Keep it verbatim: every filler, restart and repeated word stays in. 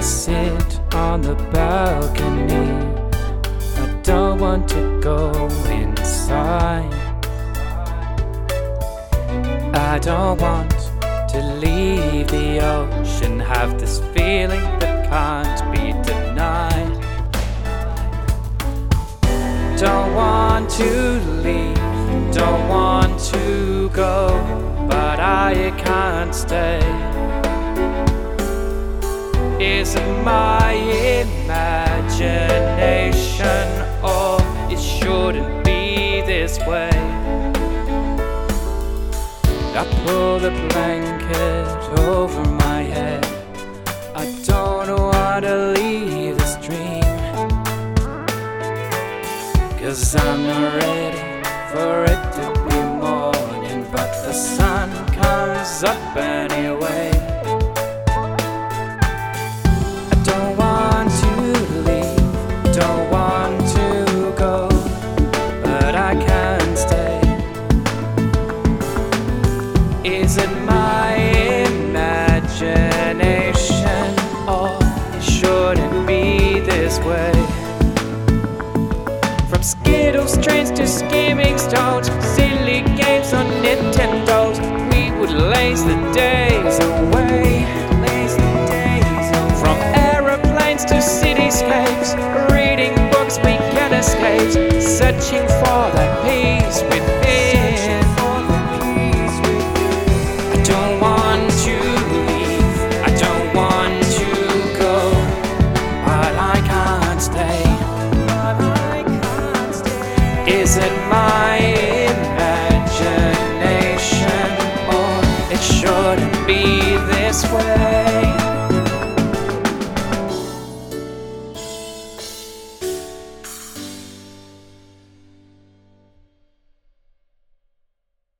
sit on the balcony. I don't want to go inside. I don't want to leave the ocean. Have this feeling that can't be denied. Don't want to leave, don't want to go, but I can't stay. Is it my imagination, or it shouldn't be this way? I pull the blanket over my head. I don't want to leave this dream, 'cause I'm not ready for it to be morning, but the sun comes up anyway. I don't want to leave, don't want to go, but I can't stay. Is it my imagination, or it shouldn't be this way? Skittles, trains to skimming stones, silly games on Nintendos. We would laze the days away. Laze the days away. From aeroplanes to cityscapes, reading books we can escape, searching for that peace within. I don't want to leave, I don't want to go, but I can't stay. Is it my imagination, or it shouldn't be this way?